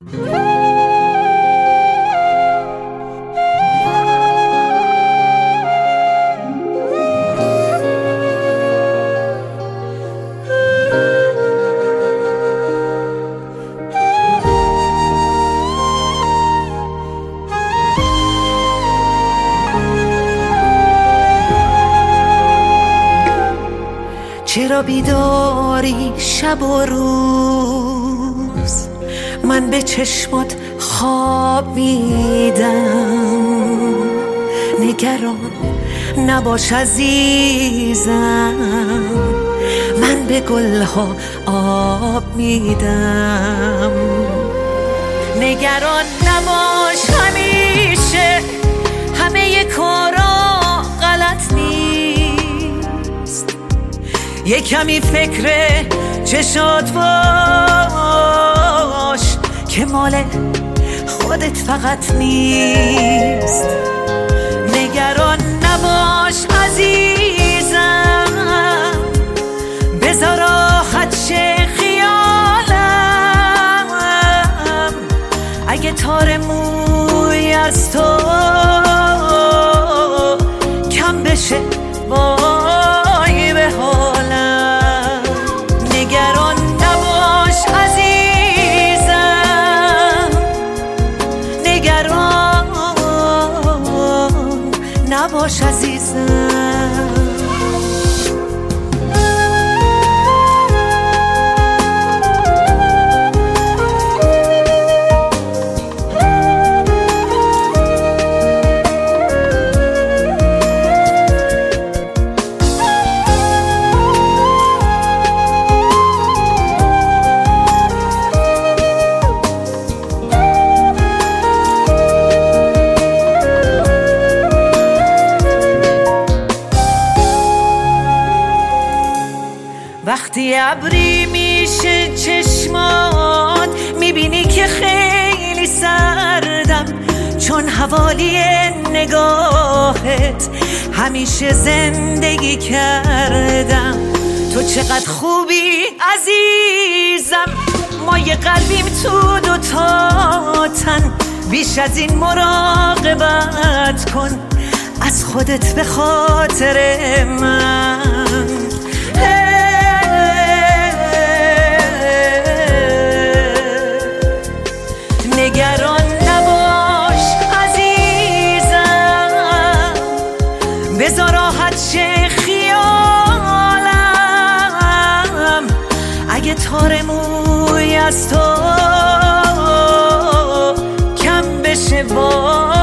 چرا بیداری شب و روز؟ من به چشمات خواب میدم. نگران نباش عزیزم، من به گلها آب میدم. نگران نباش، همیشه همه کارا غلط نیست. یه کمی فکر چشات باش که مال خودت فقط نیست. نگران نباش عزیزم، بذار راحت شه خیالم. اگه تار موی از تو کم بشه وای به حالم. نگران نباش عزیزم، نگران نباش عزیزم. وقتی ابری میشه چشمات، میبینی که خیلی سردم، چون حوالی نگاهت همیشه زندگی کردم. تو چقدر خوبی عزیزم، ما یه قلبیم تو دوتا تن. بیش از این مراقبت کن از خودت به خاطر من. نگران نباش عزیزم، بذار راحت شه خیالم. اگه تار موی از تو کم بشه